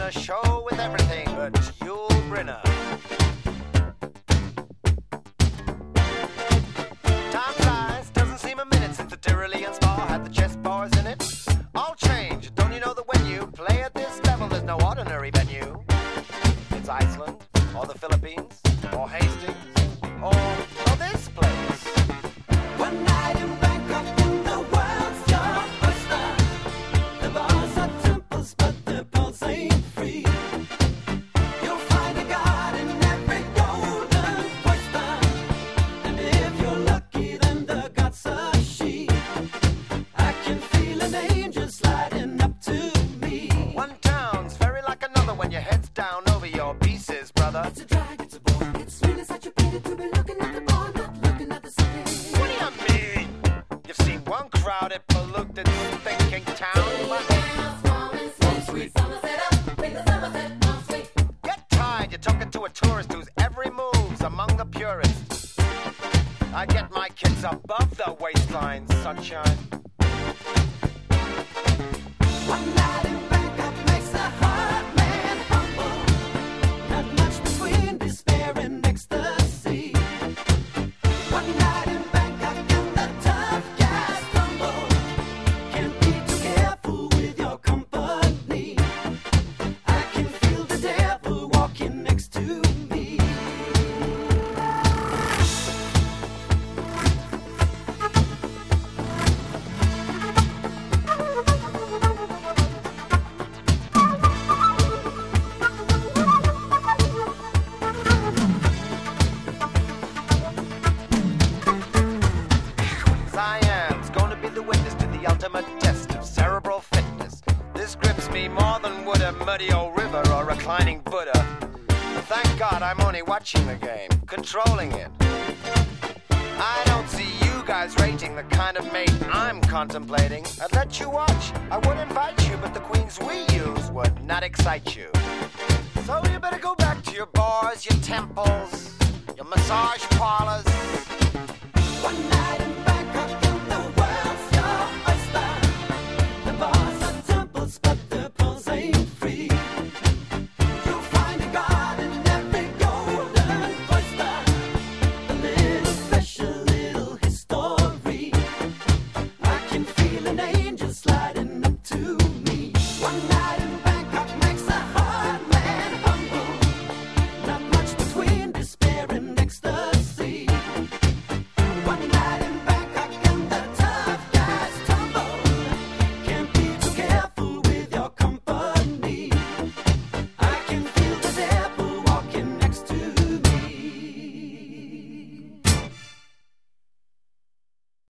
a show with everything but Yul Brynner. Time flies, doesn't seem a minute since the Tyrolean Spa had the chess bars in it. All change, don't you know that when you play at this level, there's no ordinary venue? It's Iceland, or the Philippines, or Hastings, or this place. One night in Bangkok in the world's your oyster. The bars are temples, but the pulse ain't free. You'll find a god in every golden oyster. And if you're lucky, then the god's a she. I can feel an angel sliding up to me. One town's very like another when your head's down over your pieces, brother. It's a drag, it's a bore. It's really such a pity to be looking at the bar, not looking at the city. What do you mean? You've seen one crowded, polluted, thinking town, but get tired, you're talking to a tourist whose every move's among the purists. I get my kids above the waistline, sunshine. One night in Bangkok makes a hard man humble. Not much between despair and ecstasy. One night in Bangkok and the tough guys stumble. Can't be too careful with your company. I can feel the devil walking next to me. Siam's gonna be the witness to the ultimate test of cerebral fitness. This grips me more than would a muddy old river or reclining Buddha. But thank God I'm only watching the game, controlling it. I don't see you guys rating the kind of mate I'm contemplating. I'd let you watch, I would invite you, but the queens we use would not excite you. So you better go back to your bars, your temples, your massage parlors,